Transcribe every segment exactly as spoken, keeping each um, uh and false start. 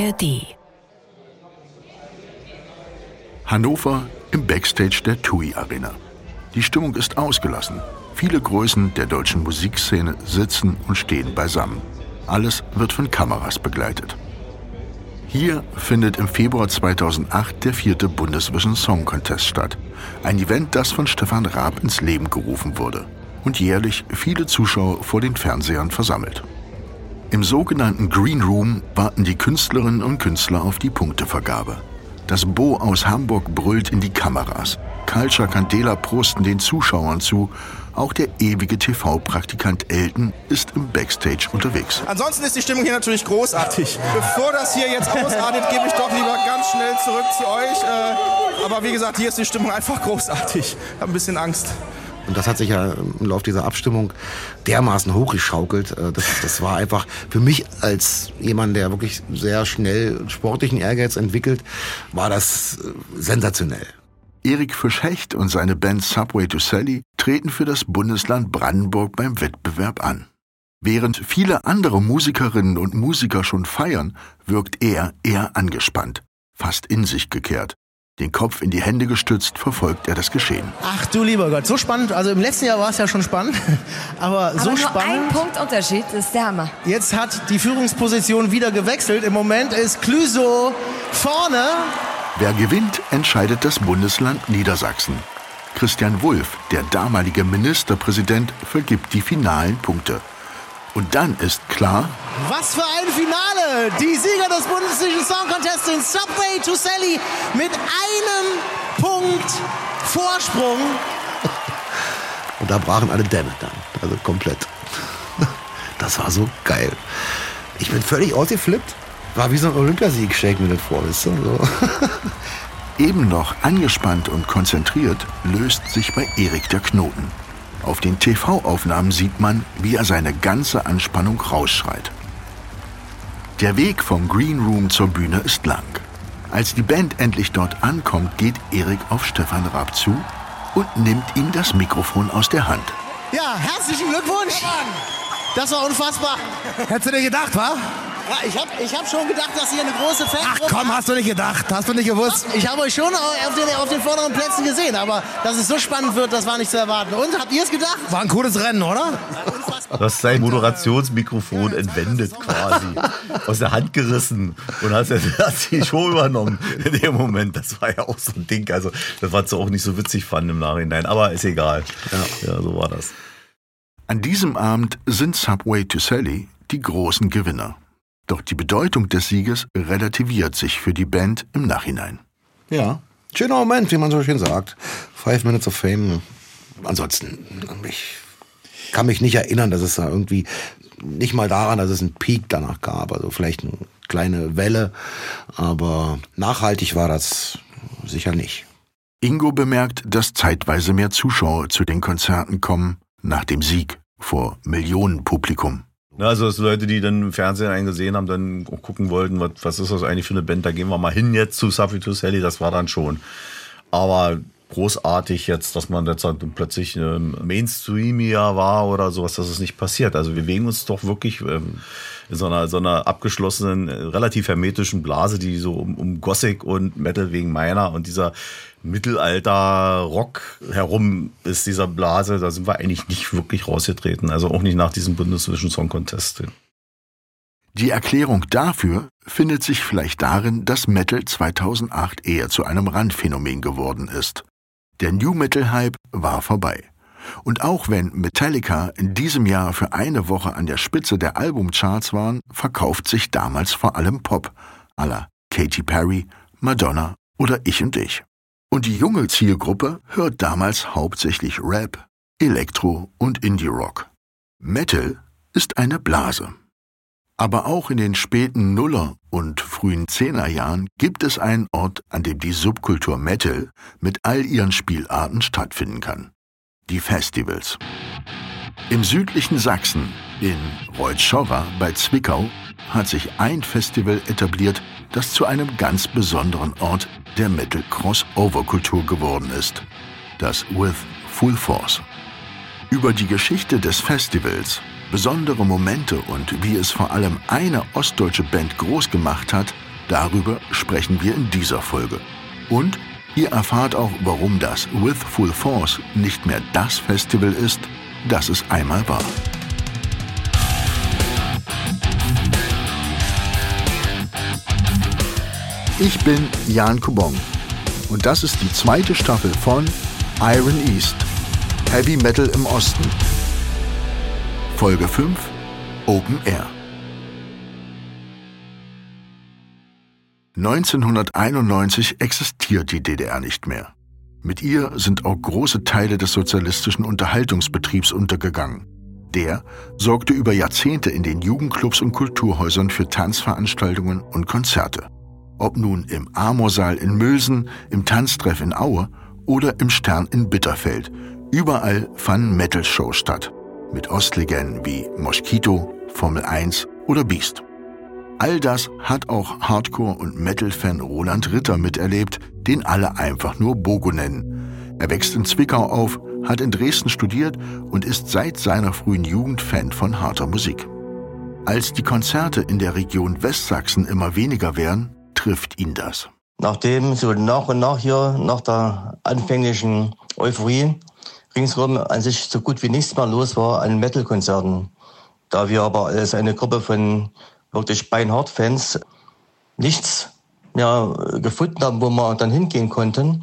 R D. Hannover im Backstage der T U I Arena. Die Stimmung ist ausgelassen. Viele Größen der deutschen Musikszene sitzen und stehen beisammen. Alles wird von Kameras begleitet. Hier findet im Februar zweitausendacht der vierte Bundesvision Song Contest statt. Ein Event, das von Stefan Raab ins Leben gerufen wurde und jährlich viele Zuschauer vor den Fernsehern versammelt. Im sogenannten Green Room warten die Künstlerinnen und Künstler auf die Punktevergabe. Das Bo aus Hamburg brüllt in die Kameras. Culture Candela prosten den Zuschauern zu. Auch der ewige T V-Praktikant Elton ist im Backstage unterwegs. Ansonsten ist die Stimmung hier natürlich großartig. Bevor das hier jetzt ausartet, gebe ich doch lieber ganz schnell zurück zu euch. Äh, aber wie gesagt, hier ist die Stimmung einfach großartig. Ich habe ein bisschen Angst. Und das hat sich ja im Laufe dieser Abstimmung dermaßen hochgeschaukelt. Das, das war einfach für mich als jemand, der wirklich sehr schnell sportlichen Ehrgeiz entwickelt, war das sensationell. Erik Fisch-Hecht und seine Band Subway to Sally treten für das Bundesland Brandenburg beim Wettbewerb an. Während viele andere Musikerinnen und Musiker schon feiern, wirkt er eher angespannt, fast in sich gekehrt. Den Kopf in die Hände gestützt, verfolgt er das Geschehen. Ach du lieber Gott, so spannend. Also im letzten Jahr war es ja schon spannend, aber, aber so nur spannend. ein Punkt Unterschied, das ist der Hammer. Jetzt hat die Führungsposition wieder gewechselt. Im Moment ist Clüso vorne. Wer gewinnt, entscheidet das Bundesland Niedersachsen. Christian Wulff, der damalige Ministerpräsident, vergibt die finalen Punkte. Und dann ist klar... Was für ein Finale! Die Sieger des Bundesvision Song Contest sind Subway to Sally mit einem Punkt Vorsprung. Und da brachen alle Dämme dann, also komplett. Das war so geil. Ich bin völlig ausgeflippt. War wie so ein Olympiasieg, stell ich mir das vor, weißt du? So. Eben noch angespannt und konzentriert löst sich bei Erik der Knoten. Auf den T V-Aufnahmen sieht man, wie er seine ganze Anspannung rausschreit. Der Weg vom Green Room zur Bühne ist lang. Als die Band endlich dort ankommt, geht Erik auf Stefan Raab zu und nimmt ihm das Mikrofon aus der Hand. Ja, herzlichen Glückwunsch! Das war unfassbar. Hättest du dir gedacht, wa? Ja, ich habe ich hab schon gedacht, dass ihr eine große Fangruppe... Ach komm, hast du nicht gedacht, hast du nicht gewusst. Ich habe euch schon auf den, auf den vorderen Plätzen gesehen, aber dass es so spannend wird, das war nicht zu erwarten. Und, habt ihr es gedacht? War ein cooles Rennen, oder? Du hast sein Moderationsmikrofon entwendet quasi, aus der Hand gerissen und hast, hast die Show übernommen in dem Moment. Das war ja auch so ein Ding, also das war so auch nicht so witzig fand im Nachhinein, aber ist egal. Ja, ja, so war das. An diesem Abend sind Subway to Sally die großen Gewinner. Doch die Bedeutung des Sieges relativiert sich für die Band im Nachhinein. Ja, schöner Moment, wie man so schön sagt. Five Minutes of Fame. Ansonsten, ich kann mich nicht erinnern, dass es da irgendwie, nicht mal daran, dass es einen Peak danach gab. Also vielleicht eine kleine Welle, aber nachhaltig war das sicher nicht. Ingo bemerkt, dass zeitweise mehr Zuschauer zu den Konzerten kommen, nach dem Sieg vor Millionenpublikum. Also dass Leute, die dann im Fernsehen einen gesehen haben, dann gucken wollten, was, was ist das eigentlich für eine Band, da gehen wir mal hin jetzt zu Subway to Sally, das war dann schon. Aber großartig jetzt, dass man jetzt halt plötzlich Mainstreamier war oder sowas, das ist nicht passiert. Also wir bewegen uns doch wirklich ähm, in so einer, so einer abgeschlossenen, relativ hermetischen Blase, die so um, um Gothic und Metal wegen meiner und dieser Mittelalter-Rock herum ist, dieser Blase, da sind wir eigentlich nicht wirklich rausgetreten. Also auch nicht nach diesem Bundesvision Song Contest. Die Erklärung dafür findet sich vielleicht darin, dass Metal zweitausendacht eher zu einem Randphänomen geworden ist. Der New Metal-Hype war vorbei. Und auch wenn Metallica in diesem Jahr für eine Woche an der Spitze der Albumcharts waren, verkauft sich damals vor allem Pop, à la Katy Perry, Madonna oder Ich und Ich. Und die junge Zielgruppe hört damals hauptsächlich Rap, Elektro und Indie-Rock. Metal ist eine Blase. Aber auch in den späten Nuller- und frühen Zehnerjahren gibt es einen Ort, an dem die Subkultur Metal mit all ihren Spielarten stattfinden kann. Die Festivals. Im südlichen Sachsen, in Reutschorra bei Zwickau, hat sich ein Festival etabliert, das zu einem ganz besonderen Ort der Metal-Crossover-Kultur geworden ist. Das With Full Force. Über die Geschichte des Festivals, besondere Momente und wie es vor allem eine ostdeutsche Band groß gemacht hat, Darüber sprechen wir in dieser Folge. Und ihr erfahrt auch, warum das With Full Force nicht mehr das Festival ist, das es einmal war. Ich bin Jan Kubong und das ist die zweite Staffel von Iron East, Heavy Metal im Osten. Folge fünf, Open Air. neunzehnhunderteinundneunzig existiert die D D R nicht mehr. Mit ihr sind auch große Teile des sozialistischen Unterhaltungsbetriebs untergegangen. Der sorgte über Jahrzehnte in den Jugendclubs und Kulturhäusern für Tanzveranstaltungen und Konzerte. Ob nun im Amorsaal in Mülsen, im Tanztreff in Aue oder im Stern in Bitterfeld. Überall fanden Metal-Shows statt. Mit Ostlegenden wie Moschito, Formel eins oder Beast. All das hat auch Hardcore- und Metal-Fan Roland Ritter miterlebt, den alle einfach nur Bogo nennen. Er wächst in Zwickau auf, hat in Dresden studiert und ist seit seiner frühen Jugend Fan von harter Musik. Als die Konzerte in der Region Westsachsen immer weniger werden, trifft ihn das. Nachdem so nach und nach hier, nach der anfänglichen Euphorie, ringsherum an sich so gut wie nichts mehr los war an Metal-Konzerten. Da wir aber als eine Gruppe von wirklich Beinhard-Fans nichts mehr gefunden haben, wo wir dann hingehen konnten,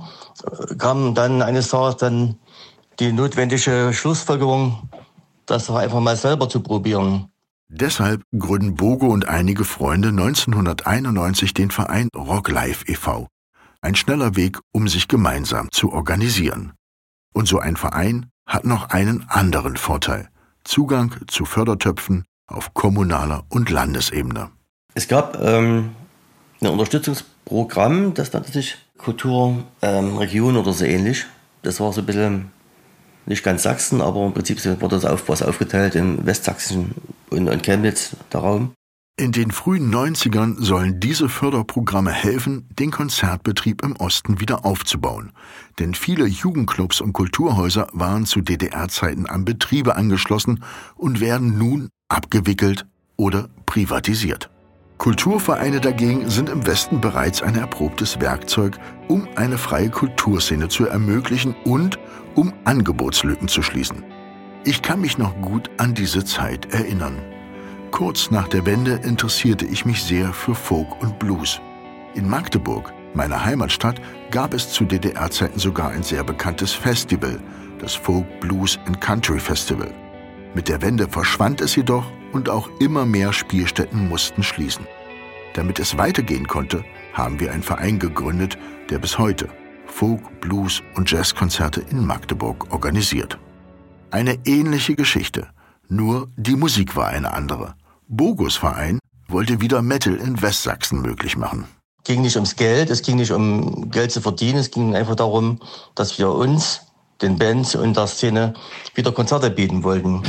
kam dann eines Tages dann die notwendige Schlussfolgerung, das doch einfach mal selber zu probieren. Deshalb gründen Bogo und einige Freunde neunzehnhunderteinundneunzig den Verein Rock Life e V Ein schneller Weg, um sich gemeinsam zu organisieren. Und so ein Verein hat noch einen anderen Vorteil. Zugang zu Fördertöpfen auf kommunaler und Landesebene. Es gab ähm, ein Unterstützungsprogramm, das nannte sich Kulturregion ähm, oder so ähnlich. Das war so ein bisschen nicht ganz Sachsen, aber im Prinzip wurde das auf, was aufgeteilt im Westsachsen und, und Chemnitz, der Raum. In den frühen neunzigern sollen diese Förderprogramme helfen, den Konzertbetrieb im Osten wieder aufzubauen. Denn viele Jugendclubs und Kulturhäuser waren zu D D R-Zeiten an Betriebe angeschlossen und werden nun abgewickelt oder privatisiert. Kulturvereine dagegen sind im Westen bereits ein erprobtes Werkzeug, um eine freie Kulturszene zu ermöglichen und um Angebotslücken zu schließen. Ich kann mich noch gut an diese Zeit erinnern. Kurz nach der Wende interessierte ich mich sehr für Folk und Blues. In Magdeburg, meiner Heimatstadt, gab es zu D D R-Zeiten sogar ein sehr bekanntes Festival, das Folk, Blues and Country Festival. Mit der Wende verschwand es jedoch und auch immer mehr Spielstätten mussten schließen. Damit es weitergehen konnte, haben wir einen Verein gegründet, der bis heute Folk-, Blues- und Jazzkonzerte in Magdeburg organisiert. Eine ähnliche Geschichte, nur die Musik war eine andere. Bogos Verein wollte wieder Metal in Westsachsen möglich machen. Es ging nicht ums Geld, es ging nicht um Geld zu verdienen, es ging einfach darum, dass wir uns, den Bands und der Szene, wieder Konzerte bieten wollten.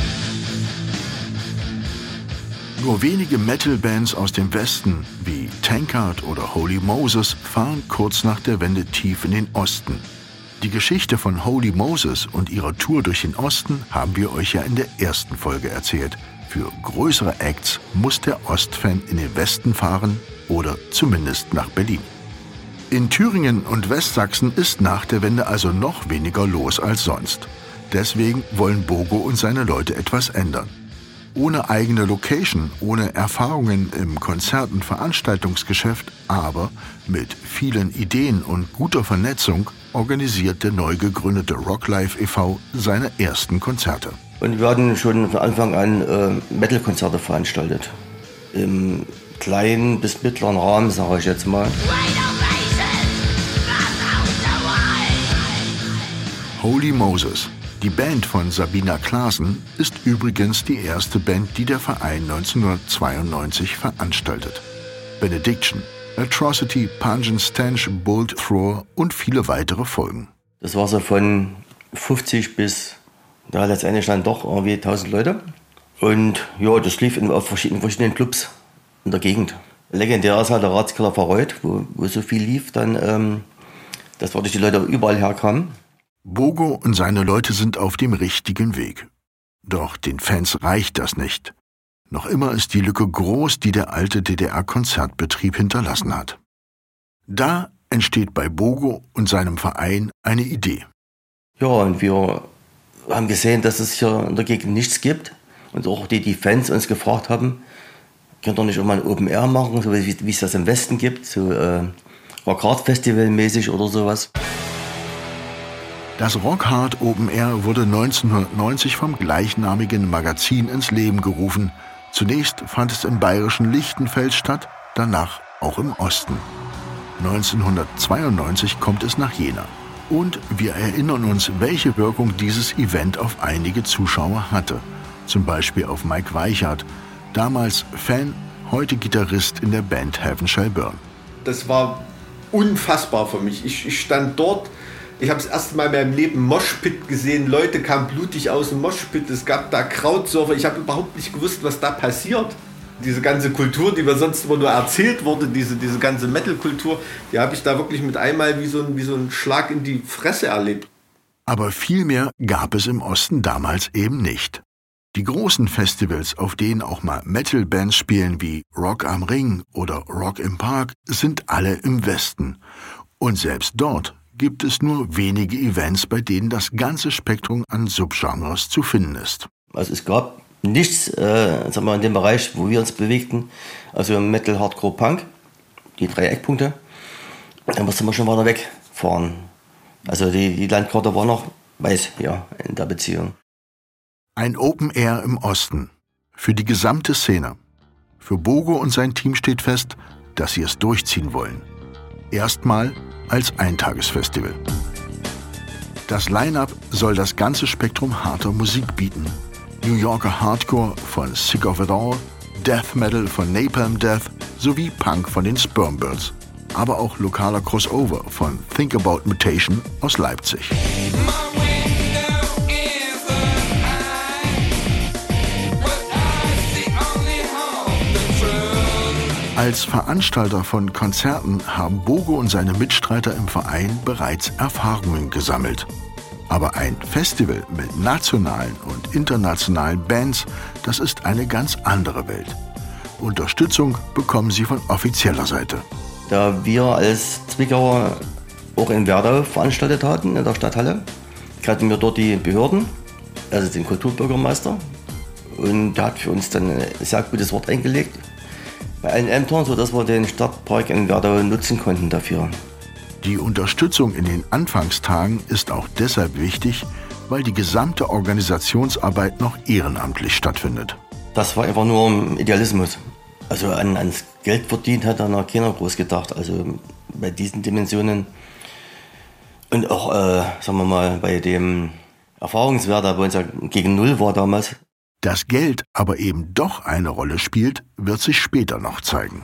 Nur wenige Metal-Bands aus dem Westen, wie Tankard oder Holy Moses, fahren kurz nach der Wende tief in den Osten. Die Geschichte von Holy Moses und ihrer Tour durch den Osten haben wir euch ja in der ersten Folge erzählt. Für größere Acts muss der Ostfan in den Westen fahren oder zumindest nach Berlin. In Thüringen und Westsachsen ist nach der Wende also noch weniger los als sonst. Deswegen wollen Bogo und seine Leute etwas ändern. Ohne eigene Location, ohne Erfahrungen im Konzert- und Veranstaltungsgeschäft, aber mit vielen Ideen und guter Vernetzung organisiert der neu gegründete Rock Life e V seine ersten Konzerte. Und wir hatten schon von Anfang an äh, Metal-Konzerte veranstaltet. Im kleinen bis mittleren Rahmen, sage ich jetzt mal. Holy Moses, die Band von Sabina Klaassen, ist übrigens die erste Band, die der Verein neunzehnhundertzweiundneunzig veranstaltet. Benediction, Atrocity, Pungent Stench, Bolt Thrower und viele weitere folgen. Das war so von fünfzig bis, ja, letztendlich dann doch irgendwie tausend Leute. Und ja, das lief in, auf verschiedenen, verschiedenen Clubs in der Gegend. Legendär ist halt der Ratskeller Verreuth, wo, wo so viel lief, dann, ähm, dass wirklich die Leute überall herkamen. Bogo und seine Leute sind auf dem richtigen Weg. Doch den Fans reicht das nicht. Noch immer ist die Lücke groß, die der alte D D R-Konzertbetrieb hinterlassen hat. Da entsteht bei Bogo und seinem Verein eine Idee. Ja, und wir haben gesehen, dass es hier in der Gegend nichts gibt. Und auch die, die Fans uns gefragt haben, könnt ihr nicht auch mal ein Open Air machen, so wie, wie es das im Westen gibt, so äh, Rock-Hard-Festival mäßig oder sowas. Das Rock Hard Open Air wurde neunzehnhundertneunzig vom gleichnamigen Magazin ins Leben gerufen. Zunächst fand es im bayerischen Lichtenfels statt, danach auch im Osten. neunzehnhundertzweiundneunzig kommt es nach Jena. Und wir erinnern uns, welche Wirkung dieses Event auf einige Zuschauer hatte. Zum Beispiel auf Mike Weichert, damals Fan, heute Gitarrist in der Band Heaven Shall Burn. Das war unfassbar für mich. Ich, ich stand dort, ich habe das erste Mal in meinem Leben Moshpit gesehen, Leute kamen blutig aus dem Moshpit, es gab da Crowdsurfer, ich habe überhaupt nicht gewusst, was da passiert. Diese ganze Kultur, die mir sonst immer nur erzählt wurde, diese, diese ganze Metal-Kultur, die habe ich da wirklich mit einmal wie so, ein, wie so ein Schlag in die Fresse erlebt. Aber viel mehr gab es im Osten damals eben nicht. Die großen Festivals, auf denen auch mal Metal-Bands spielen wie Rock am Ring oder Rock im Park, sind alle im Westen. Und selbst dort gibt es nur wenige Events, bei denen das ganze Spektrum an Subgenres zu finden ist. Also es gab nichts, äh, sagen wir, in dem Bereich, wo wir uns bewegten, also Metal, Hardcore, Punk, die drei Eckpunkte, da mussten wir schon weiter wegfahren. Also die, die Landkarte war noch weiß, ja, in der Beziehung. Ein Open Air im Osten. Für die gesamte Szene. Für Bogo und sein Team steht fest, dass sie es durchziehen wollen. Erstmal als Eintagesfestival. Das Line-Up soll das ganze Spektrum harter Musik bieten. New Yorker Hardcore von Sick of It All, Death Metal von Napalm Death sowie Punk von den Spermbirds. Aber auch lokaler Crossover von Think About Mutation aus Leipzig. Als Veranstalter von Konzerten haben Bogo und seine Mitstreiter im Verein bereits Erfahrungen gesammelt. Aber ein Festival mit nationalen und internationalen Bands, das ist eine ganz andere Welt. Unterstützung bekommen sie von offizieller Seite. Da wir als Zwickauer auch in Werdau veranstaltet hatten, in der Stadthalle, hatten wir dort die Behörden, also den Kulturbürgermeister. Und der hat für uns dann ein sehr gutes Wort eingelegt bei allen Ämtern, sodass wir den Stadtpark in Werdau nutzen konnten dafür. Die Unterstützung in den Anfangstagen ist auch deshalb wichtig, weil die gesamte Organisationsarbeit noch ehrenamtlich stattfindet. Das war einfach nur Idealismus. Also an, ans Geld verdient hat da noch keiner groß gedacht. Also bei diesen Dimensionen und auch, äh, sagen wir mal, bei dem Erfahrungswert, der bei uns ja gegen Null war damals. Dass Geld aber eben doch eine Rolle spielt, wird sich später noch zeigen.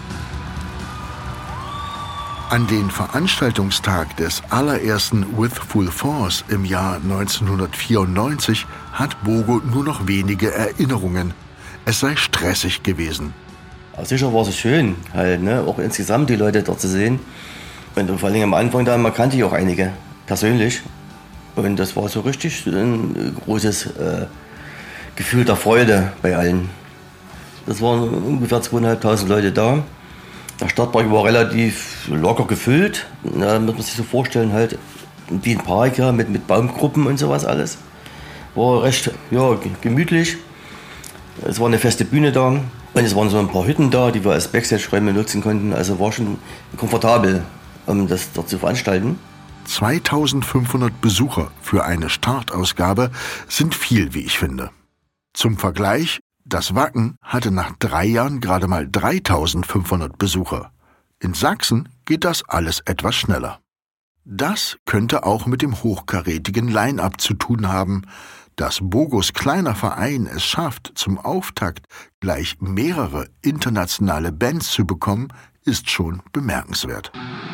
An den Veranstaltungstag des allerersten With Full Force im Jahr neunzehnhundertvierundneunzig hat Bogo nur noch wenige Erinnerungen. Es sei stressig gewesen. Aber sicher war es schön, halt, ne? Auch insgesamt die Leute dort zu sehen. Und vor allem am Anfang da, man kannte ich auch einige persönlich. Und das war so richtig ein großes äh, Gefühl der Freude bei allen. Das waren ungefähr zweitausendfünfhundert Leute da. Der Stadtpark war relativ locker gefüllt. Da muss man sich so vorstellen, halt wie ein Park, ja, mit, mit Baumgruppen und sowas alles. War recht ja, gemütlich. Es war eine feste Bühne da. Und es waren so ein paar Hütten da, die wir als Backstage-Räume nutzen konnten. Also war schon komfortabel, um das dort zu veranstalten. zweitausendfünfhundert Besucher für eine Startausgabe sind viel, wie ich finde. Zum Vergleich, das Wacken hatte nach drei Jahren gerade mal dreitausendfünfhundert Besucher. In Sachsen geht das alles etwas schneller. Das könnte auch mit dem hochkarätigen Line-Up zu tun haben. Dass Bogos kleiner Verein es schafft, zum Auftakt gleich mehrere internationale Bands zu bekommen, ist schon bemerkenswert.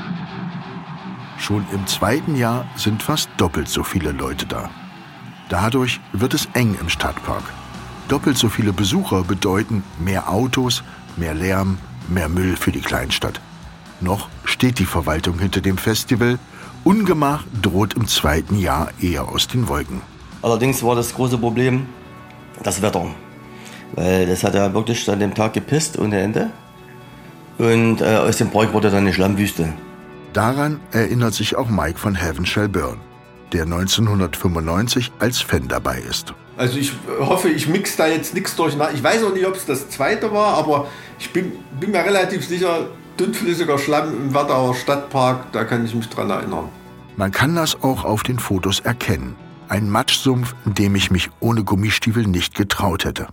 Schon im zweiten Jahr sind fast doppelt so viele Leute da. Dadurch wird es eng im Stadtpark. Doppelt so viele Besucher bedeuten mehr Autos, mehr Lärm, mehr Müll für die Kleinstadt. Noch steht die Verwaltung hinter dem Festival. Ungemach droht im zweiten Jahr eher aus den Wolken. Allerdings war das große Problem das Wetter. Weil das hat er wirklich an dem Tag gepisst ohne Ende. Und äh, aus dem Park wurde dann eine Schlammwüste. Daran erinnert sich auch Mike von Heaven Shall Burn, der neunzehnhundertfünfundneunzig als Fan dabei ist. Also ich hoffe, ich mix da jetzt nichts durcheinander. Ich weiß auch nicht, ob es das zweite war, aber ich bin, bin mir relativ sicher, dünnflüssiger Schlamm im Werdauer Stadtpark, da kann ich mich dran erinnern. Man kann das auch auf den Fotos erkennen. Ein Matschsumpf, in dem ich mich ohne Gummistiefel nicht getraut hätte.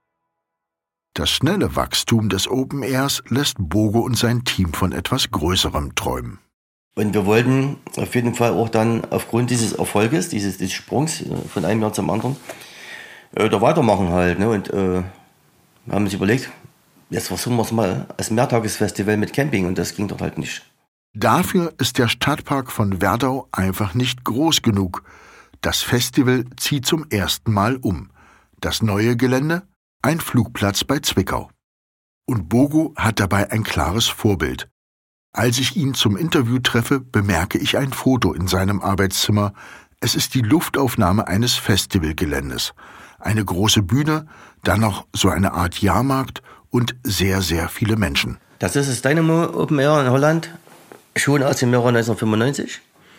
Das schnelle Wachstum des Open Airs lässt Bogo und sein Team von etwas Größerem träumen. Und wir wollten auf jeden Fall auch dann aufgrund dieses Erfolges, dieses, dieses Sprungs von einem Jahr zum anderen, äh, da weitermachen halt. Ne? Und äh, haben uns überlegt, jetzt versuchen wir es mal als Mehrtagesfestival mit Camping und das ging doch halt nicht. Dafür ist der Stadtpark von Werdau einfach nicht groß genug. Das Festival zieht zum ersten Mal um. Das neue Gelände? Ein Flugplatz bei Zwickau. Und Bogo hat dabei ein klares Vorbild. Als ich ihn zum Interview treffe, bemerke ich ein Foto in seinem Arbeitszimmer. Es ist die Luftaufnahme eines Festivalgeländes. Eine große Bühne, dann noch so eine Art Jahrmarkt und sehr, sehr viele Menschen. Das ist das Dynamo Open Air in Holland, schon aus dem Jahr neunzehnhundertfünfundneunzig,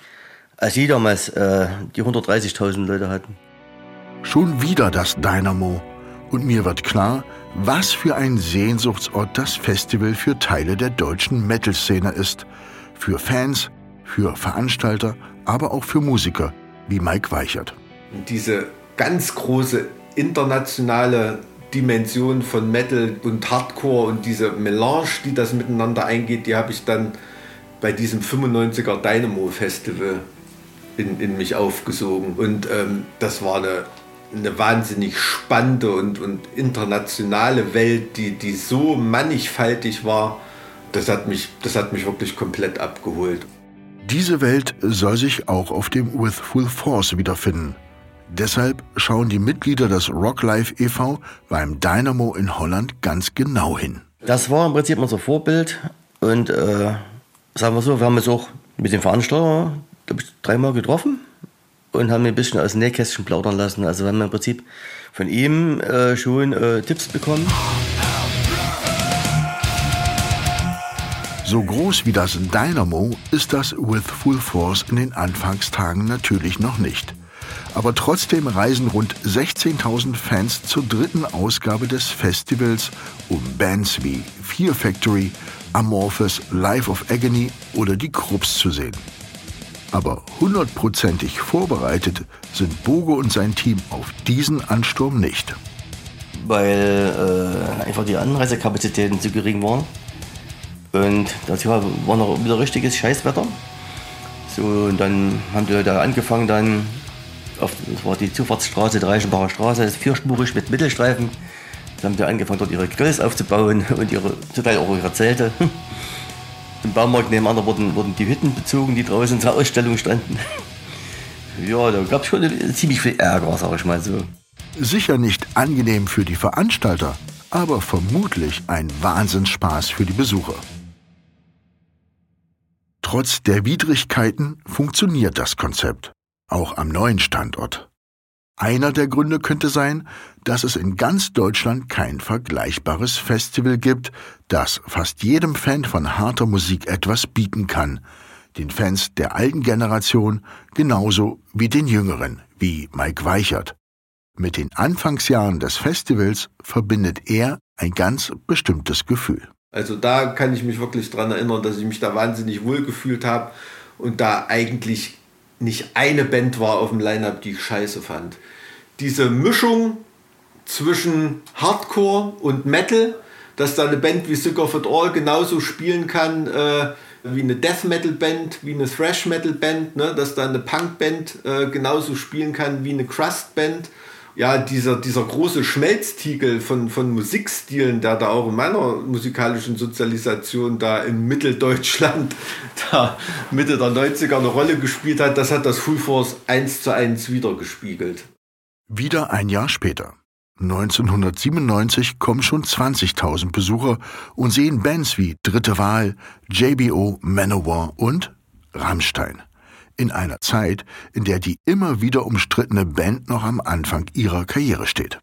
als die damals äh, die hundertdreißigtausend Leute hatten. Schon wieder das Dynamo. Und mir wird klar, was für ein Sehnsuchtsort das Festival für Teile der deutschen Metal-Szene ist. Für Fans, für Veranstalter, aber auch für Musiker, wie Mike Weichert. Diese ganz große internationale Dimension von Metal und Hardcore und diese Melange, die das miteinander eingeht, die habe ich dann bei diesem fünfundneunziger Dynamo Festival in, in mich aufgesogen. Und ähm, das war eine, eine wahnsinnig spannende und, und internationale Welt, die, die so mannigfaltig war. Das hat mich, das hat mich wirklich komplett abgeholt. Diese Welt soll sich auch auf dem With Full Force wiederfinden. Deshalb schauen die Mitglieder des Rock Life e V beim Dynamo in Holland ganz genau hin. Das war im Prinzip unser Vorbild und äh, sagen wir so, wir haben uns auch mit dem Veranstalter, glaube ich, dreimal getroffen und haben ein bisschen aus dem Nähkästchen plaudern lassen. Also wir haben im Prinzip von ihm äh, schon äh, Tipps bekommen. So groß wie das Dynamo ist das With Full Force in den Anfangstagen natürlich noch nicht. Aber trotzdem reisen rund sechzehntausend Fans zur dritten Ausgabe des Festivals, um Bands wie Fear Factory, Amorphis, Life of Agony oder die Krupps zu sehen. Aber hundertprozentig vorbereitet sind Bogo und sein Team auf diesen Ansturm nicht. Weil äh, einfach die Anreisekapazitäten zu gering waren. Und das war noch wieder richtiges Scheißwetter. So, und dann haben die Leute angefangen, dann auf, das war die Zufahrtsstraße, die Reichenbacher Straße, das ist vierspurig mit Mittelstreifen. Dann haben die angefangen, dort ihre Grills aufzubauen und ihre, zum Teil auch ihre Zelte. Im Baumarkt nebenan wurden, wurden die Hütten bezogen, die draußen zur Ausstellung standen. Ja, da gab es schon ziemlich viel Ärger, sag ich mal so. Sicher nicht angenehm für die Veranstalter, aber vermutlich ein Wahnsinnsspaß für die Besucher. Trotz der Widrigkeiten funktioniert das Konzept, auch am neuen Standort. Einer der Gründe könnte sein, dass es in ganz Deutschland kein vergleichbares Festival gibt, das fast jedem Fan von harter Musik etwas bieten kann. Den Fans der alten Generation genauso wie den jüngeren, wie Mike Weichert. Mit den Anfangsjahren des Festivals verbindet er ein ganz bestimmtes Gefühl. Also da kann ich mich wirklich dran erinnern, dass ich mich da wahnsinnig wohl gefühlt habe und da eigentlich nicht eine Band war auf dem Line-Up, die ich scheiße fand. Diese Mischung zwischen Hardcore und Metal, dass da eine Band wie Sick of It All genauso spielen kann äh, wie eine Death-Metal-Band, wie eine Thrash-Metal-Band, ne? Dass da eine Punk-Band äh, genauso spielen kann wie eine Crust-Band. Ja, dieser, dieser große Schmelztiegel von, von Musikstilen, der da auch in meiner musikalischen Sozialisation da in Mitteldeutschland da Mitte der neunziger eine Rolle gespielt hat, das hat das Full Force eins zu eins wiedergespiegelt. Wieder ein Jahr später. neunzehnhundertsiebenundneunzig kommen schon zwanzigtausend Besucher und sehen Bands wie Dritte Wahl, J B O, Manowar und Rammstein. In einer Zeit, in der die immer wieder umstrittene Band noch am Anfang ihrer Karriere steht.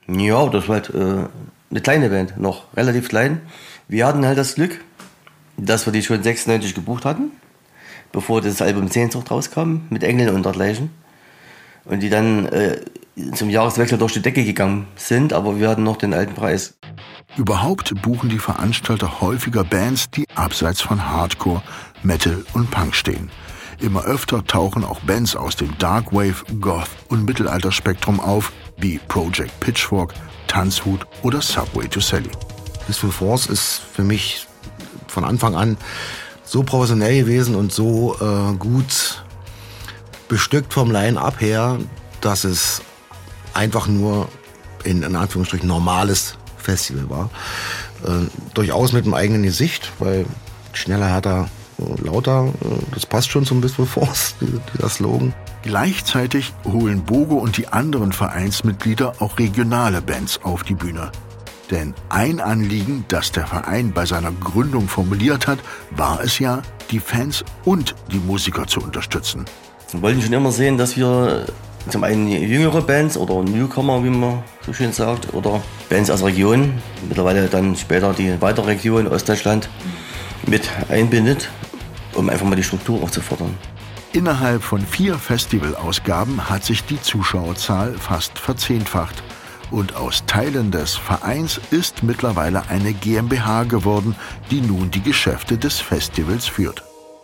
Ja, das war halt äh, eine kleine Band, noch relativ klein. Wir hatten halt das Glück, dass wir die schon sechsundneunzig gebucht hatten, bevor das Album Sehnsucht rauskam, mit Engeln und dergleichen. Und die dann äh, zum Jahreswechsel durch die Decke gegangen sind, aber wir hatten noch den alten Preis. Überhaupt buchen die Veranstalter häufiger Bands, die abseits von Hardcore, Metal und Punk stehen. Immer öfter tauchen auch Bands aus dem Darkwave, Goth und Mittelalterspektrum auf, wie Project Pitchfork, Tanzwut oder Subway to Sally. Fistful Force ist für mich von Anfang an so professionell gewesen und so äh, gut bestückt vom Line-Up her, dass es einfach nur in, in Anführungsstrichen normales Festival war. Äh, durchaus mit einem eigenen Gesicht, weil schneller, härter, lauter, äh, das passt schon zum Fistful Force, dieser Slogan. Gleichzeitig holen Bogo und die anderen Vereinsmitglieder auch regionale Bands auf die Bühne. Denn ein Anliegen, das der Verein bei seiner Gründung formuliert hat, war es ja, die Fans und die Musiker zu unterstützen. Wir wollten schon immer sehen, dass wir zum einen jüngere Bands oder Newcomer, wie man so schön sagt, oder Bands aus der Region, mittlerweile dann später die weitere Region Ostdeutschland, mit einbindet, um einfach mal die Struktur auch zu fördern. Innerhalb von vier Festivalausgaben hat sich die Zuschauerzahl fast verzehnfacht. Und aus Teilen des Vereins ist mittlerweile eine GmbH geworden, die nun die Geschäfte des Festivals führt.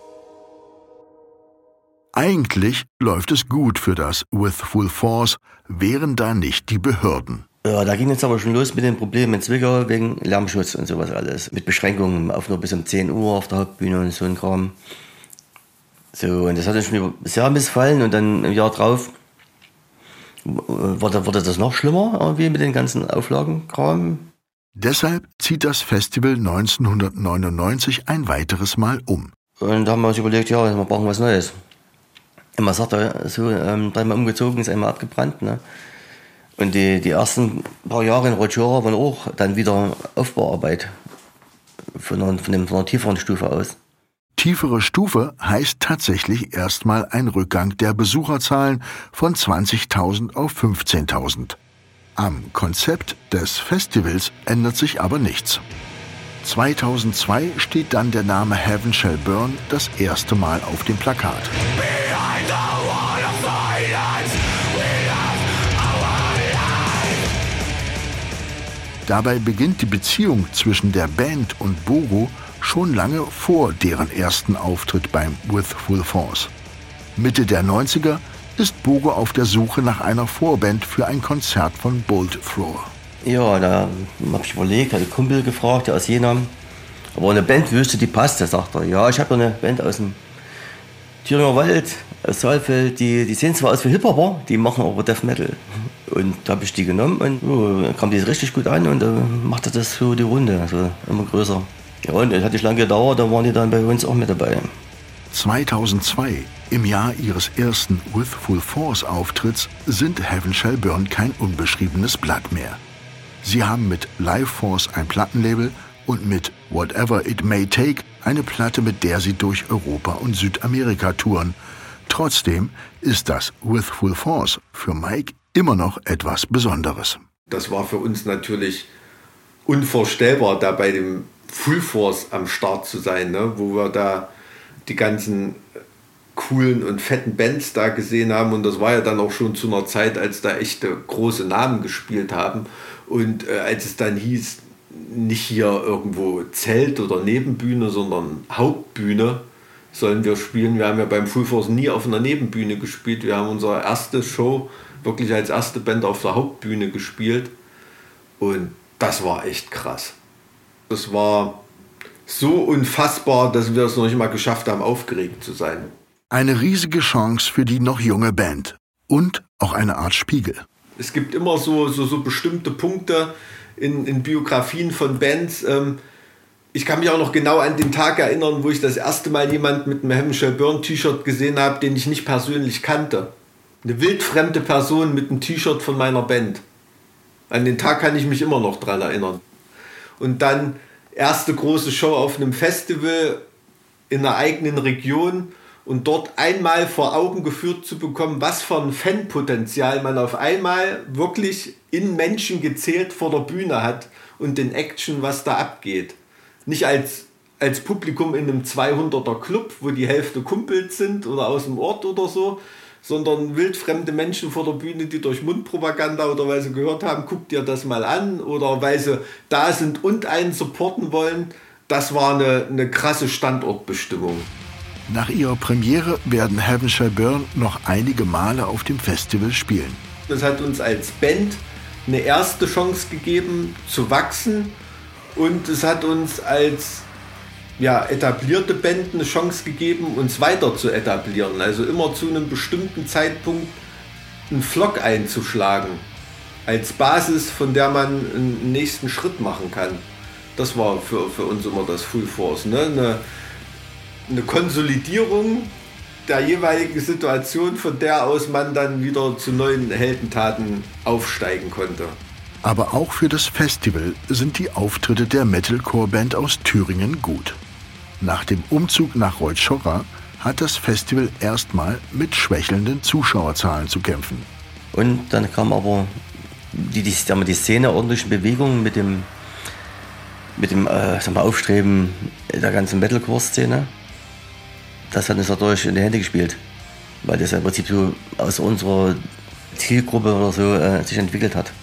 Eigentlich läuft es gut für das Fistful Force, wären da nicht die Behörden. Ja, da ging es aber schon los mit den Problemen in Zwickau wegen Lärmschutz und sowas alles. Mit Beschränkungen auf nur bis um zehn Uhr auf der Hauptbühne und so ein Kram. So, und das hat uns schon sehr missfallen und dann im Jahr drauf wurde, wurde das noch schlimmer irgendwie mit den ganzen Auflagenkram. Deshalb zieht das Festival neunzehnhundertneunundneunzig ein weiteres Mal um. Und da haben wir uns überlegt, ja, wir brauchen was Neues. Immer sagt er, so ähm, dreimal umgezogen, ist einmal abgebrannt. Ne? Und die, die ersten paar Jahre in Rotschora waren auch dann wieder Aufbauarbeit von einer, von, dem, von einer tieferen Stufe aus. Tiefere Stufe heißt tatsächlich erstmal ein Rückgang der Besucherzahlen von zwanzigtausend auf fünfzehntausend. Am Konzept des Festivals ändert sich aber nichts. zweitausendzwei steht dann der Name Heaven Shall Burn das erste Mal auf dem Plakat. Dabei beginnt die Beziehung zwischen der Band und Bogo schon lange vor deren ersten Auftritt beim Fistful Force. Mitte der neunziger ist Bogo auf der Suche nach einer Vorband für ein Konzert von Bolt Thrower. Ja, da habe ich überlegt, hatte einen Kumpel gefragt, der aus Jena, aber eine Band wüsste, die passt. Da sagt er, ja, ich habe eine Band aus dem Thüringer Wald, aus Saalfeld, die, die sehen zwar aus wie Hip-Hopper, die machen aber Death Metal. Und da habe ich die genommen und oh, kam die richtig gut an und dann machte das so die Runde, also immer größer. Ja, und es hat nicht lange gedauert, da waren die dann bei uns auch mit dabei. zweitausendzwei, im Jahr ihres ersten Fistful Force Auftritts, sind Heaven Shall Burn kein unbeschriebenes Blatt mehr. Sie haben mit Life Force ein Plattenlabel und mit Whatever It May Take eine Platte, mit der sie durch Europa und Südamerika touren. Trotzdem ist das Fistful Force für Mike immer noch etwas Besonderes. Das war für uns natürlich unvorstellbar, da bei dem Full Force am Start zu sein, ne? Wo wir da die ganzen coolen und fetten Bands da gesehen haben. Und das war ja dann auch schon zu einer Zeit, als da echte große Namen gespielt haben. Und äh, als es dann hieß, nicht hier irgendwo Zelt oder Nebenbühne, sondern Hauptbühne sollen wir spielen. Wir haben ja beim Full Force nie auf einer Nebenbühne gespielt. Wir haben unsere erste Show wirklich als erste Band auf der Hauptbühne gespielt. Und das war echt krass. Das war so unfassbar, dass wir es noch nicht mal geschafft haben, aufgeregt zu sein. Eine riesige Chance für die noch junge Band und auch eine Art Spiegel. Es gibt immer so, so, so bestimmte Punkte in, in Biografien von Bands. Ähm, ich kann mich auch noch genau an den Tag erinnern, wo ich das erste Mal jemanden mit einem Heaven Shall Burn T-Shirt gesehen habe, den ich nicht persönlich kannte. Eine wildfremde Person mit einem T-Shirt von meiner Band. An den Tag kann ich mich immer noch dran erinnern. Und dann erste große Show auf einem Festival in einer eigenen Region und dort einmal vor Augen geführt zu bekommen, was für ein Fanpotenzial man auf einmal wirklich in Menschen gezählt vor der Bühne hat und den Action, was da abgeht. Nicht als, als Publikum in einem zweihunderter Club, wo die Hälfte Kumpels sind oder aus dem Ort oder so, sondern wildfremde Menschen vor der Bühne, die durch Mundpropaganda oder weil sie gehört haben, guckt dir das mal an oder weil sie da sind und einen supporten wollen. Das war eine, eine krasse Standortbestimmung. Nach ihrer Premiere werden Heaven Shall Burn noch einige Male auf dem Festival spielen. Das hat uns als Band eine erste Chance gegeben, zu wachsen. Und es hat uns als ja, etablierte Band eine Chance gegeben, uns weiter zu etablieren. Also immer zu einem bestimmten Zeitpunkt einen Flock einzuschlagen. Als Basis, von der man einen nächsten Schritt machen kann. Das war für, für uns immer das Full Force. Ne? Eine, eine Konsolidierung der jeweiligen Situation, von der aus man dann wieder zu neuen Heldentaten aufsteigen konnte. Aber auch für das Festival sind die Auftritte der Metalcore-Band aus Thüringen gut. Nach dem Umzug nach Roitschora hat das Festival erstmal mit schwächelnden Zuschauerzahlen zu kämpfen. Und dann kam aber die, die, die Szene ordentlich in Bewegung mit dem, mit dem äh, sag mal, Aufstreben der ganzen Metalcore-Szene. Das hat uns natürlich in die Hände gespielt, weil das im Prinzip so aus unserer Zielgruppe oder so äh, sich entwickelt hat.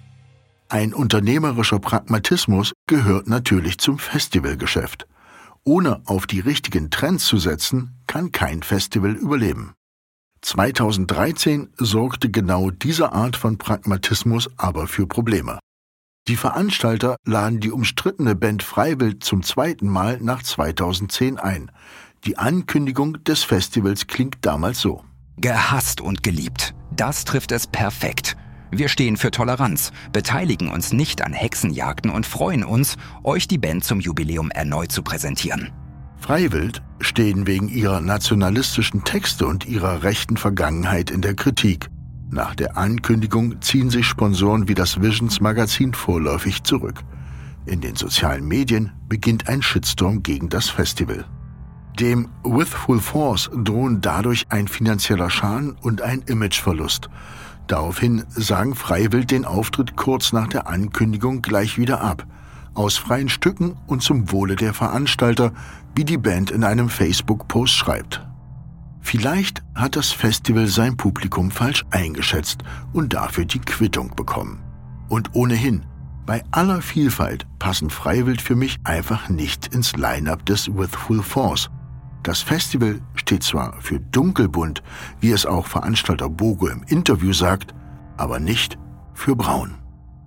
Ein unternehmerischer Pragmatismus gehört natürlich zum Festivalgeschäft. Ohne auf die richtigen Trends zu setzen, kann kein Festival überleben. zweitausenddreizehn sorgte genau diese Art von Pragmatismus aber für Probleme. Die Veranstalter laden die umstrittene Band Freiwild zum zweiten Mal nach zweitausendzehn ein. Die Ankündigung des Festivals klingt damals so. Gehasst und geliebt. Das trifft es perfekt. Wir stehen für Toleranz, beteiligen uns nicht an Hexenjagden und freuen uns, euch die Band zum Jubiläum erneut zu präsentieren. Freiwild stehen wegen ihrer nationalistischen Texte und ihrer rechten Vergangenheit in der Kritik. Nach der Ankündigung ziehen sich Sponsoren wie das Visions Magazin vorläufig zurück. In den sozialen Medien beginnt ein Shitstorm gegen das Festival. Dem With Full Force drohen dadurch ein finanzieller Schaden und ein Imageverlust. Daraufhin sagen Freiwild den Auftritt kurz nach der Ankündigung gleich wieder ab. Aus freien Stücken und zum Wohle der Veranstalter, wie die Band in einem Facebook-Post schreibt. Vielleicht hat das Festival sein Publikum falsch eingeschätzt und dafür die Quittung bekommen. Und ohnehin, bei aller Vielfalt passen Freiwild für mich einfach nicht ins Line-Up des With Full Force. Das Festival steht zwar für dunkelbunt, wie es auch Veranstalter Bogo im Interview sagt, aber nicht für braun.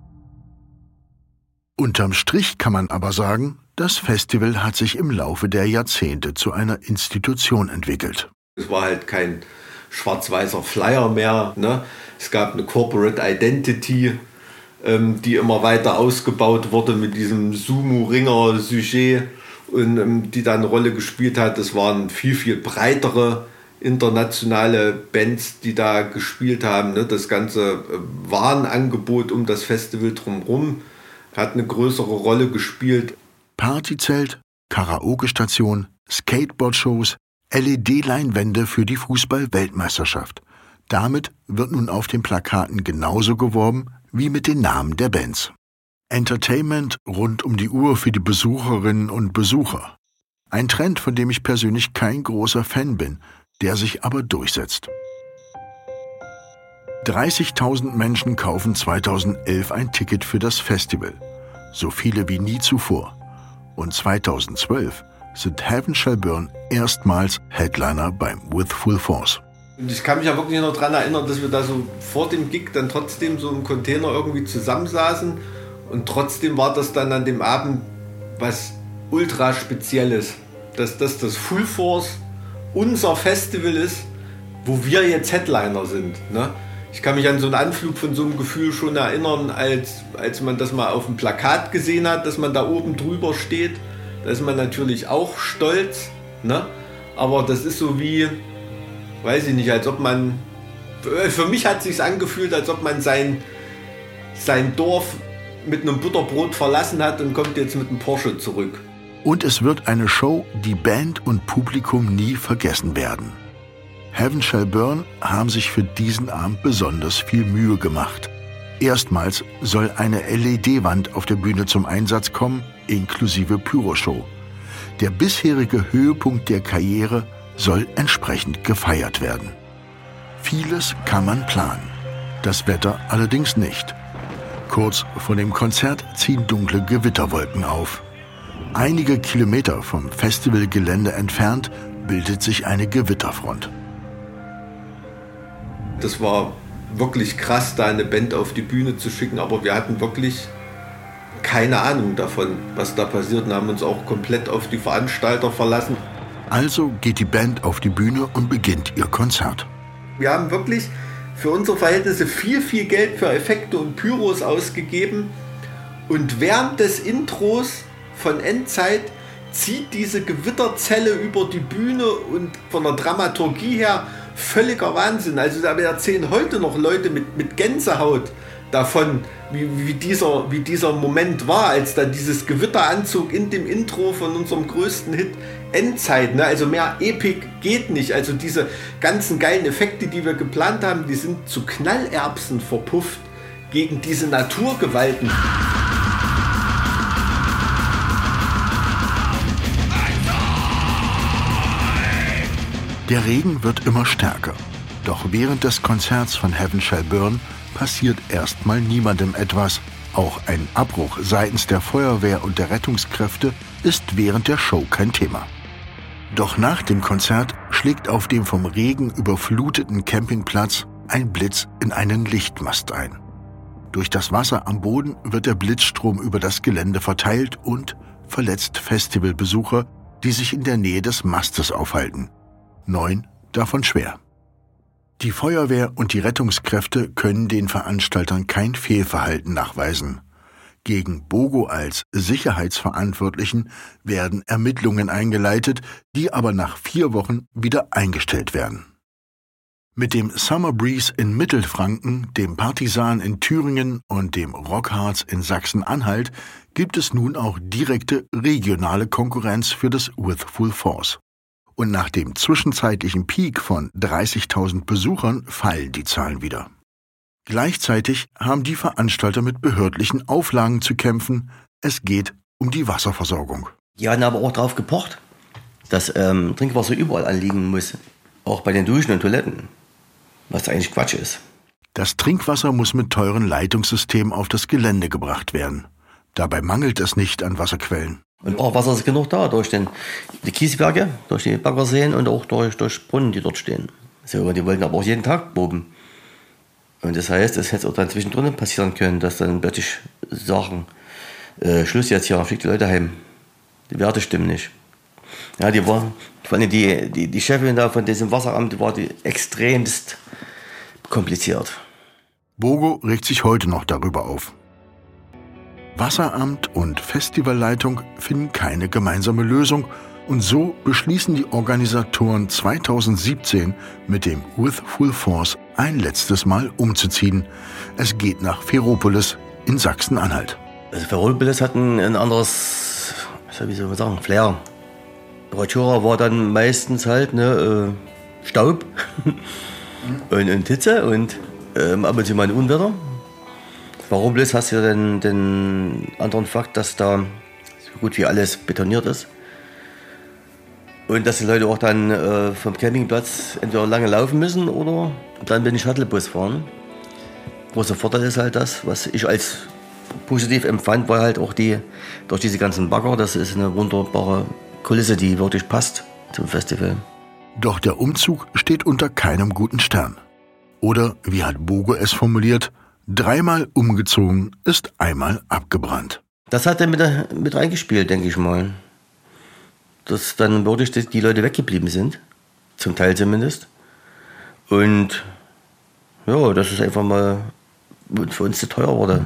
Unterm Strich kann man aber sagen, das Festival hat sich im Laufe der Jahrzehnte zu einer Institution entwickelt. Es war halt kein schwarz-weißer Flyer mehr. Ne? Es gab eine Corporate Identity, ähm, die immer weiter ausgebaut wurde mit diesem Sumo-Ringer-Sujet. Und ähm, die da eine Rolle gespielt hat. Das waren viel, viel breitere internationale Bands, die da gespielt haben. Ne? Das ganze äh, Warenangebot um das Festival drumherum hat eine größere Rolle gespielt. Partyzelt, Karaoke-Station, Skateboard-Shows, L E D-Leinwände für die Fußball-Weltmeisterschaft. Damit wird nun auf den Plakaten genauso geworben wie mit den Namen der Bands. Entertainment rund um die Uhr für die Besucherinnen und Besucher. Ein Trend, von dem ich persönlich kein großer Fan bin, der sich aber durchsetzt. dreißigtausend Menschen kaufen zweitausendelf ein Ticket für das Festival. So viele wie nie zuvor. Und zweitausendzwölf sind Heaven Shall Burn erstmals Headliner beim With Full Force. Und ich kann mich ja wirklich noch daran erinnern, dass wir da so vor dem Gig dann trotzdem so im Container irgendwie zusammensaßen. Und trotzdem war das dann an dem Abend was ultra Spezielles. Dass das das Full Force unser Festival ist, wo wir jetzt Headliner sind. Ne? Ich kann mich an so einen Anflug von so einem Gefühl schon erinnern, als, als man das mal auf dem Plakat gesehen hat, dass man da oben drüber steht. Da ist man natürlich auch stolz. Ne? Aber das ist so wie, weiß ich nicht, als ob man, für mich hat es sich angefühlt, als ob man sein, sein Dorf mit einem Butterbrot verlassen hat und kommt jetzt mit einem Porsche zurück. Und es wird eine Show, die Band und Publikum nie vergessen werden. Heaven Shall Burn haben sich für diesen Abend besonders viel Mühe gemacht. Erstmals soll eine L E D-Wand auf der Bühne zum Einsatz kommen, inklusive Pyroshow. Der bisherige Höhepunkt der Karriere soll entsprechend gefeiert werden. Vieles kann man planen, das Wetter allerdings nicht. Kurz vor dem Konzert ziehen dunkle Gewitterwolken auf. Einige Kilometer vom Festivalgelände entfernt bildet sich eine Gewitterfront. Das war wirklich krass, da eine Band auf die Bühne zu schicken, aber wir hatten wirklich keine Ahnung davon, was da passiert, und haben uns auch komplett auf die Veranstalter verlassen. Also geht die Band auf die Bühne und beginnt ihr Konzert. Wir haben wirklich für unsere Verhältnisse viel, viel Geld für Effekte und Pyros ausgegeben, und während des Intros von Endzeit zieht diese Gewitterzelle über die Bühne, und von der Dramaturgie her völliger Wahnsinn. Also da erzählen heute noch Leute mit, mit Gänsehaut davon, wie, wie, dieser, wie dieser Moment war, als dann dieses Gewitter anzog in dem Intro von unserem größten Hit Endzeit. Ne? Also mehr Epic geht nicht. Also diese ganzen geilen Effekte, die wir geplant haben, die sind zu Knallerbsen verpufft gegen diese Naturgewalten. Der Regen wird immer stärker. Doch während des Konzerts von Heaven Shall Burn passiert erstmal niemandem etwas. Auch ein Abbruch seitens der Feuerwehr und der Rettungskräfte ist während der Show kein Thema. Doch nach dem Konzert schlägt auf dem vom Regen überfluteten Campingplatz ein Blitz in einen Lichtmast ein. Durch das Wasser am Boden wird der Blitzstrom über das Gelände verteilt und verletzt Festivalbesucher, die sich in der Nähe des Mastes aufhalten. Neun davon schwer. Die Feuerwehr und die Rettungskräfte können den Veranstaltern kein Fehlverhalten nachweisen. Gegen Bogo als Sicherheitsverantwortlichen werden Ermittlungen eingeleitet, die aber nach vier Wochen wieder eingestellt werden. Mit dem Summer Breeze in Mittelfranken, dem Partisan in Thüringen und dem Rockharz in Sachsen-Anhalt gibt es nun auch direkte regionale Konkurrenz für das With Full Force. Und nach dem zwischenzeitlichen Peak von dreißigtausend Besuchern fallen die Zahlen wieder. Gleichzeitig haben die Veranstalter mit behördlichen Auflagen zu kämpfen. Es geht um die Wasserversorgung. Die hatten aber auch darauf gepocht, dass ähm, Trinkwasser überall anliegen muss, auch bei den Duschen und Toiletten, was eigentlich Quatsch ist. Das Trinkwasser muss mit teuren Leitungssystemen auf das Gelände gebracht werden. Dabei mangelt es nicht an Wasserquellen. Und auch Wasser ist genug da, durch den, die Kiesberge, durch die Baggerseen und auch durch, durch Brunnen, die dort stehen. So, die wollten aber auch jeden Tag proben. Und das heißt, es hätte auch dann zwischendrin passieren können, dass dann plötzlich sagen, äh, Schluss jetzt hier, fliegt die Leute heim. Die Werte stimmen nicht. Ja, die war, vor allem die, die, die Chefin da von diesem Wasseramt, die war die extremst kompliziert. Bogo regt sich heute noch darüber auf. Wasseramt und Festivalleitung finden keine gemeinsame Lösung und so beschließen die Organisatoren zweitausendsiebzehn mit dem With Full Force ein letztes Mal umzuziehen. Es geht nach Ferropolis in Sachsen-Anhalt. Also Ferropolis hat ein, ein anderes, wie soll man sagen, Flair. Rochora war dann meistens halt ne, äh, Staub und, und Hitze und ähm, ab und zu mal ein Unwetter. Ferropolis hast du ja den, den anderen Fakt, dass da so gut wie alles betoniert ist. Und dass die Leute auch dann äh, vom Campingplatz entweder lange laufen müssen oder dann mit dem Shuttlebus fahren. Großer Vorteil ist halt das, was ich als positiv empfand, war halt auch die, durch diese ganzen Bagger, das ist eine wunderbare Kulisse, die wirklich passt zum Festival. Doch der Umzug steht unter keinem guten Stern. Oder, wie hat Bogo es formuliert, dreimal umgezogen ist einmal abgebrannt. Das hat er mit, mit reingespielt, denke ich mal. Dass dann wirklich die Leute weggeblieben sind. Zum Teil zumindest. Und ja, dass es einfach mal für uns zu teuer wurde.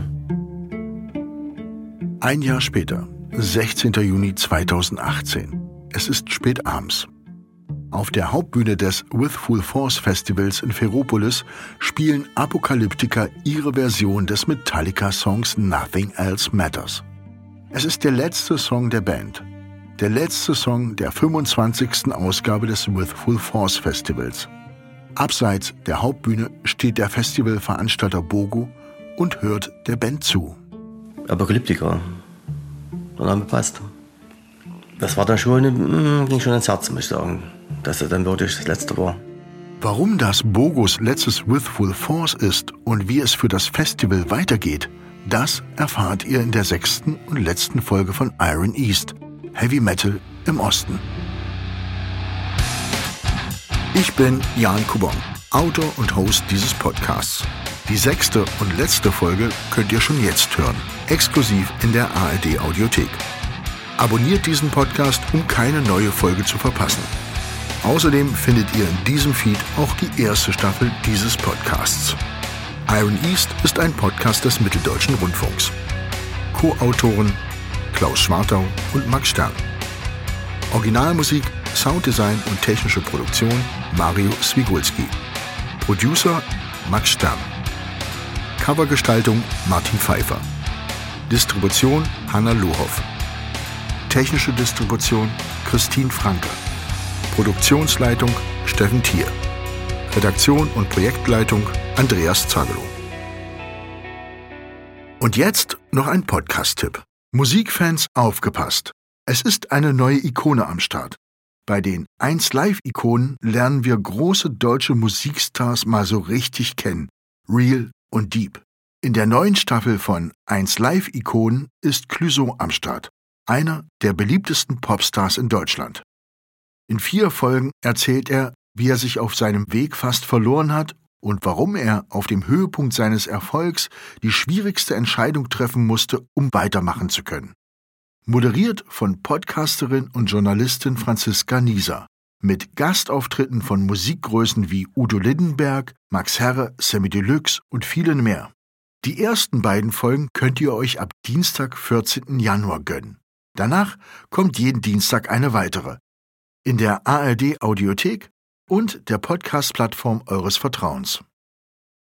Ein Jahr später, sechzehnten Juni zweitausendachtzehn. Es ist spät abends. Auf der Hauptbühne des With Full Force Festivals in Ferropolis spielen Apocalyptica ihre Version des Metallica-Songs Nothing Else Matters. Es ist der letzte Song der Band. der letzte Song der fünfundzwanzigsten Ausgabe des With Full Force Festivals. Abseits der Hauptbühne steht der Festivalveranstalter Bogo und hört der Band zu. Apokalyptiker. Der Name passt. Das war dann schon, ging schon ins Herz, muss ich sagen, dass er dann wirklich das letzte war. Warum das Bogos letztes With Full Force ist und wie es für das Festival weitergeht, das erfahrt ihr in der sechsten und letzten Folge von Iron East, Heavy Metal im Osten. Ich bin Jan Kubon, Autor und Host dieses Podcasts. Die sechste und letzte Folge könnt ihr schon jetzt hören, exklusiv in der A R D Audiothek. Abonniert diesen Podcast, um keine neue Folge zu verpassen. Außerdem findet ihr in diesem Feed auch die erste Staffel dieses Podcasts. Iron East ist ein Podcast des Mitteldeutschen Rundfunks. Co-Autoren Klaus Schwartau und Max Stern. Originalmusik, Sounddesign und technische Produktion Mario Swigulski. Producer Max Stern. Covergestaltung Martin Pfeiffer. Distribution Hanna Lohoff. Technische Distribution Christine Franke. Produktionsleitung Steffen Thier. Redaktion und Projektleitung Andreas Zagelow. Und jetzt noch ein Podcast-Tipp. Musikfans aufgepasst. Es ist eine neue Ikone am Start. Bei den eins Live-Ikonen lernen wir große deutsche Musikstars mal so richtig kennen. Real und Deep. In der neuen Staffel von eins Live-Ikonen ist Clouseau am Start. Einer der beliebtesten Popstars in Deutschland. In vier Folgen erzählt er, wie er sich auf seinem Weg fast verloren hat und warum er auf dem Höhepunkt seines Erfolgs die schwierigste Entscheidung treffen musste, um weitermachen zu können. Moderiert von Podcasterin und Journalistin Franziska Nieser. Mit Gastauftritten von Musikgrößen wie Udo Lindenberg, Max Herre, Samy Deluxe und vielen mehr. Die ersten beiden Folgen könnt ihr euch ab Dienstag, vierzehnten Januar gönnen. Danach kommt jeden Dienstag eine weitere. In der A R D Audiothek und der Podcast-Plattform eures Vertrauens.